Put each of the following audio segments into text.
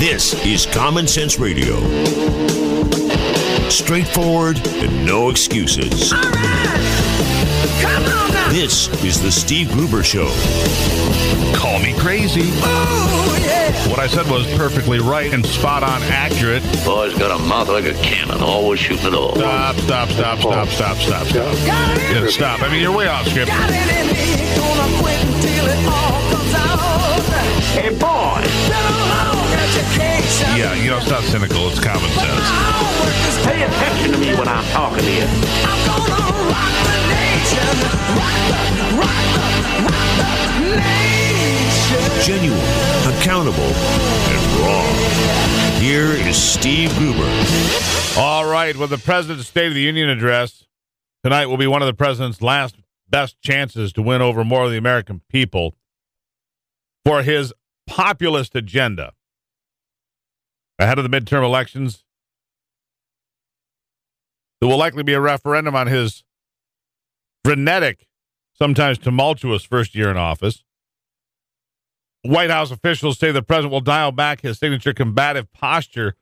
This is Common Sense Radio. Straightforward and no excuses. All right. Come on now. This is the Steve Gruber Show. Call me crazy. Oh, yeah. What I said was perfectly right and spot on accurate. Boy's got a mouth like a cannon, always shooting it all. Stop. Got it in Yeah, me. stop. I mean, you're way off script. Got it in me. Gonna quit until it all comes out. Hey, boy! Been a long education. Yeah, it's not cynical. It's common My sense. homework is Pay attention to me when I'm talking to you. I'm gonna rock the nation. Rock the nation. Genuine, accountable, and raw. Here is Steve Gruber. All right, with the President's State of the Union address, tonight will be one of the President's last best chances to win over more of the American people for his populist agenda. Ahead of the midterm elections, there will likely be a referendum on his frenetic, sometimes tumultuous first year in office. White House officials say the president will dial back his signature combative posture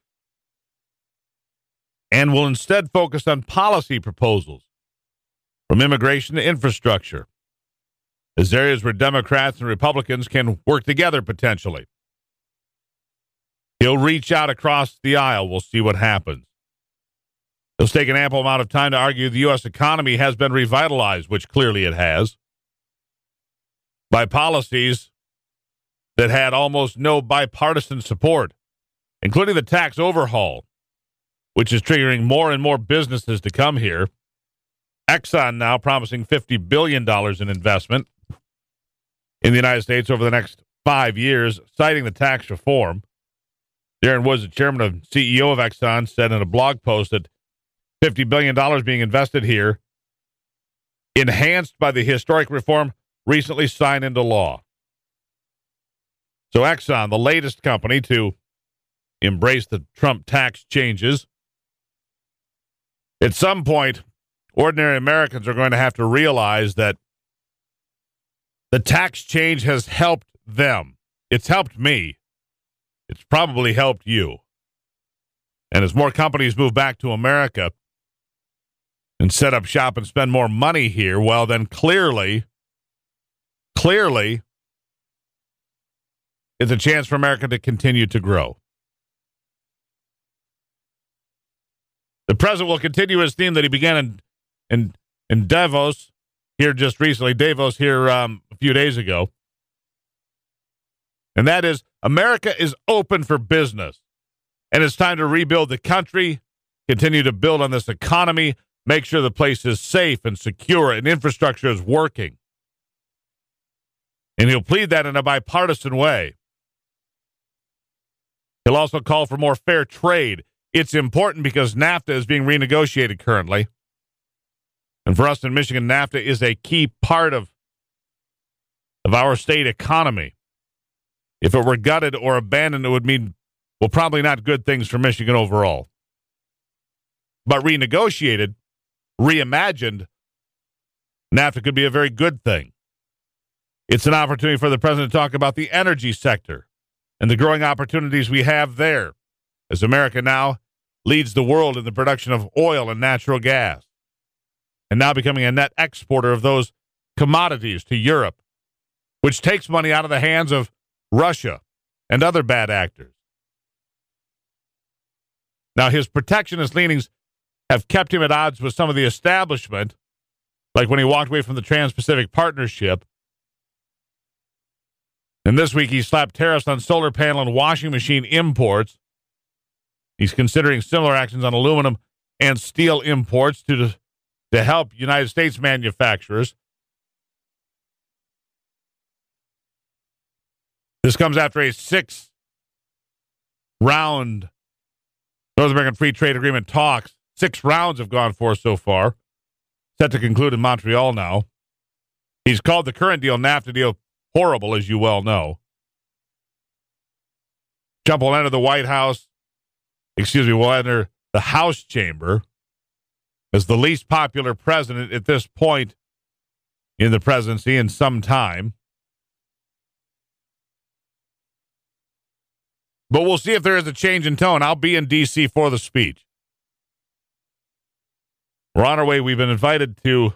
and will instead focus on policy proposals, from immigration to infrastructure, as areas where Democrats and Republicans can work together potentially. He'll reach out across the aisle. We'll see what happens. He'll take an ample amount of time to argue the U.S. economy has been revitalized, which clearly it has, by policies that had almost no bipartisan support, including the tax overhaul, which is triggering more and more businesses to come here. Exxon now promising $50 billion in investment in the United States over the next 5 years, citing the tax reform. Darren Woods, the chairman and CEO of Exxon, said in a blog post that $50 billion being invested here, enhanced by the historic reform recently signed into law. So Exxon, the latest company to embrace the Trump tax changes. At some point, ordinary Americans are going to have to realize that the tax change has helped them. It's helped me. It's probably helped you. And as more companies move back to America and set up shop and spend more money here, well, then clearly, it's a chance for America to continue to grow. The president will continue his theme that he began in Davos here just recently, a few days ago. And that is, America is open for business. And it's time to rebuild the country, continue to build on this economy, make sure the place is safe and secure and infrastructure is working. And he'll plead that in a bipartisan way. He'll also call for more fair trade. It's important because NAFTA is being renegotiated currently. And for us in Michigan, NAFTA is a key part of our state economy. If it were gutted or abandoned, it would mean, well, probably not good things for Michigan overall. But renegotiated, reimagined, NAFTA could be a very good thing. It's an opportunity for the president to talk about the energy sector and the growing opportunities we have there, as America now leads the world in the production of oil and natural gas, and now becoming a net exporter of those commodities to Europe, which takes money out of the hands of Russia and other bad actors. Now, his protectionist leanings have kept him at odds with some of the establishment, like when he walked away from the Trans-Pacific Partnership. And this week, he slapped tariffs on solar panel and washing machine imports. He's considering similar actions on aluminum and steel imports to help United States manufacturers. This comes after a 6-round North American Free Trade Agreement talks. 6 rounds have gone for so far, set to conclude in Montreal now. He's called the current deal, NAFTA deal, horrible, as you well know. Trump will enter the will enter the House chamber as the least popular president at this point in the presidency in some time. But we'll see if there is a change in tone. I'll be in D.C. for the speech. We're on our way. We've been invited to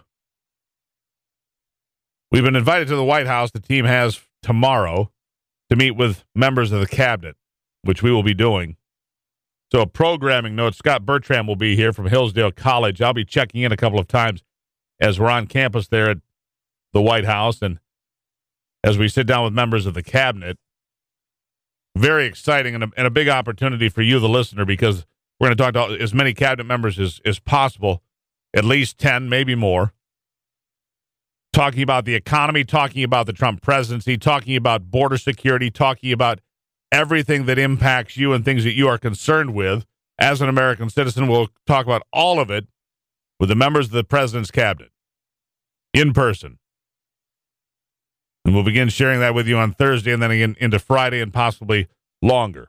the White House. The team has tomorrow to meet with members of the cabinet, which we will be doing. So a programming note, Scott Bertram will be here from Hillsdale College. I'll be checking in a couple of times as we're on campus there at the White House and as we sit down with members of the cabinet. Very exciting and a big opportunity for you, the listener, because we're going to talk to as many cabinet members as possible, at least 10, maybe more, talking about the economy, talking about the Trump presidency, talking about border security, talking about everything that impacts you and things that you are concerned with. As an American citizen, we'll talk about all of it with the members of the president's cabinet in person. And we'll begin sharing that with you on Thursday and then again into Friday and possibly longer.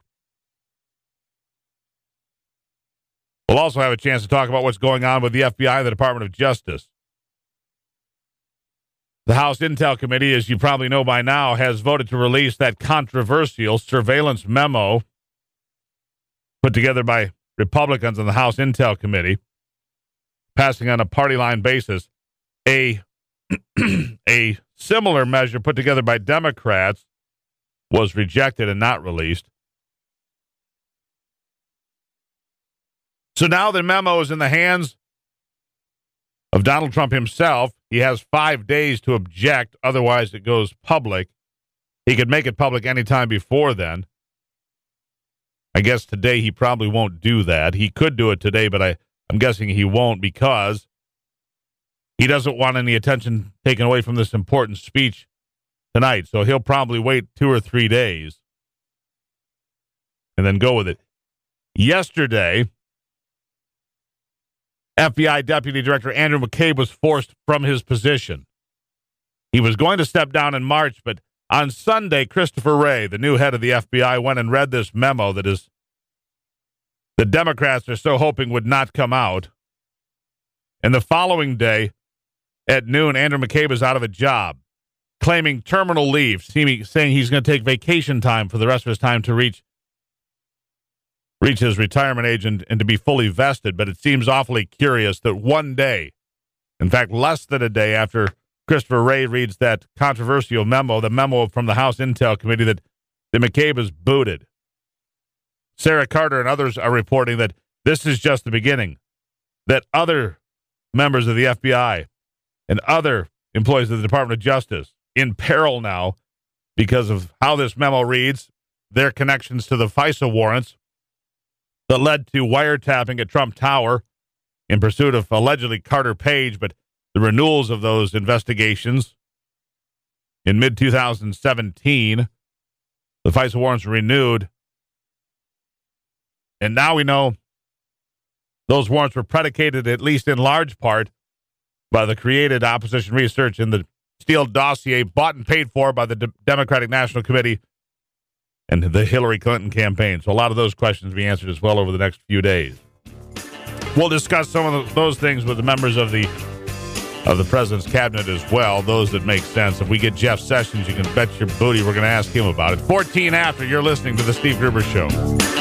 We'll also have a chance to talk about what's going on with the FBI and the Department of Justice. The House Intel Committee, as you probably know by now, has voted to release that controversial surveillance memo put together by Republicans on the House Intel Committee, passing on a party line basis. A similar measure put together by Democrats was rejected and not released. So now the memo is in the hands of Donald Trump himself. He has 5 days to object, otherwise it goes public. He could make it public anytime before then. I guess today he probably won't do that. He could do it today, but I'm guessing he won't because he doesn't want any attention taken away from this important speech tonight. So he'll probably wait 2 or 3 days and then go with it. Yesterday, FBI Deputy Director Andrew McCabe was forced from his position. He was going to step down in March, but on Sunday, Christopher Wray, the new head of the FBI, went and read this memo that the Democrats are so hoping would not come out. And the following day, at noon, Andrew McCabe is out of a job, claiming terminal leave, saying he's going to take vacation time for the rest of his time to reach his retirement age and to be fully vested. But it seems awfully curious that one day, in fact, less than a day after Christopher Wray reads that controversial memo, the memo from the House Intel Committee, that McCabe is booted. Sarah Carter and others are reporting that this is just the beginning, that other members of the FBI and other employees of the Department of Justice in peril now because of how this memo reads, their connections to the FISA warrants that led to wiretapping at Trump Tower in pursuit of allegedly Carter Page, but the renewals of those investigations in mid-2017, the FISA warrants were renewed. And now we know those warrants were predicated, at least in large part, by the created opposition research in the Steele dossier, bought and paid for by the Democratic National Committee and the Hillary Clinton campaign. So a lot of those questions will be answered as well over the next few days. We'll discuss some of those things with the members of the president's cabinet as well, those that make sense. If we get Jeff Sessions, you can bet your booty we're going to ask him about it. 14 after, you're listening to The Steve Gruber Show.